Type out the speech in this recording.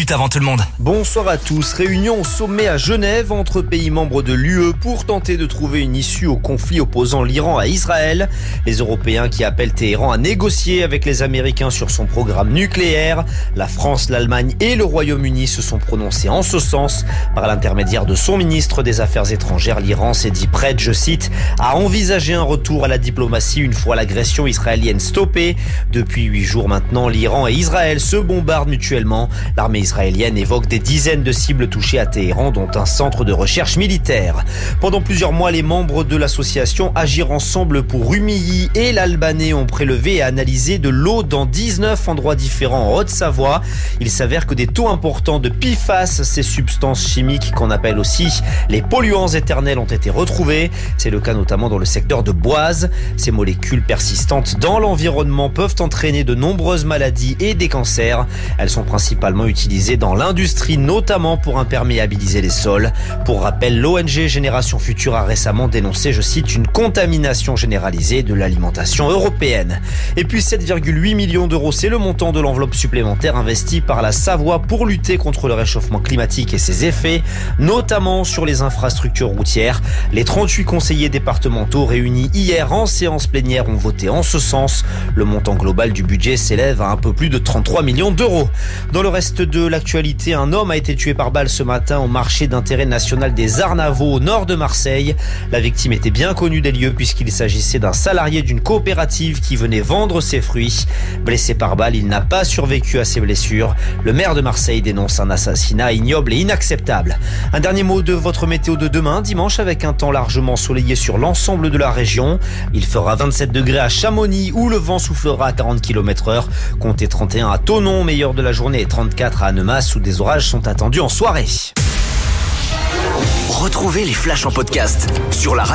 écoute avant tout le monde. Bonsoir à tous. Réunion au sommet à Genève entre pays membres de l'UE pour tenter de trouver une issue au conflit opposant l'Iran à Israël. Les Européens qui appellent Téhéran à négocier avec les Américains sur son programme nucléaire. La France, l'Allemagne et le Royaume-Uni se sont prononcés en ce sens. Par l'intermédiaire de son ministre des Affaires étrangères, l'Iran s'est dit prête, je cite, à envisager un retour à la diplomatie une fois l'agression israélienne stoppée. Depuis 8 jours maintenant, l'Iran et Israël se bombardent mutuellement. L'armée israélienne évoque des dizaines de cibles touchées à Téhéran, dont un centre de recherche militaire. Pendant plusieurs mois, les membres de l'association Agir Ensemble pour Rumilly et l'Albanais ont prélevé et analysé de l'eau dans 19 endroits différents en Haute-Savoie. Il s'avère que des taux importants de PFAS, ces substances chimiques qu'on appelle aussi les polluants éternels, ont été retrouvés. C'est le cas notamment dans le secteur de Boise. Ces molécules persistantes dans l'environnement peuvent entraîner de nombreuses maladies et des cancers. Elles sont principalement utilisées dans l'industrie, notamment pour imperméabiliser les sols. Pour rappel, l'ONG Génération Future a récemment dénoncé, je cite, une contamination généralisée de l'alimentation européenne. Et puis 7,8 millions d'euros, c'est le montant de l'enveloppe supplémentaire investie par la Savoie pour lutter contre le réchauffement climatique et ses effets, notamment sur les infrastructures routières. Les 38 conseillers départementaux réunis hier en séance plénière ont voté en ce sens. Le montant global du budget s'élève à un peu plus de 33 millions d'euros. Dans le reste de l'actualité, un homme a été tué par balle ce matin au marché d'intérêt national des Arnavaux au nord de Marseille. La victime était bien connue des lieux puisqu'il s'agissait d'un salarié d'une coopérative qui venait vendre ses fruits. Blessé par balle, il n'a pas survécu à ses blessures. Le maire de Marseille dénonce un assassinat ignoble et inacceptable. Un dernier mot de votre météo de demain, dimanche, avec un temps largement ensoleillé sur l'ensemble de la région. Il fera 27 degrés à Chamonix où le vent soufflera à 40 km/h. Comptez 31 à Thonon, meilleur de la journée, et 34 à Annemasse où des orages sont attendus en soirée. Retrouvez les flashs en podcast sur la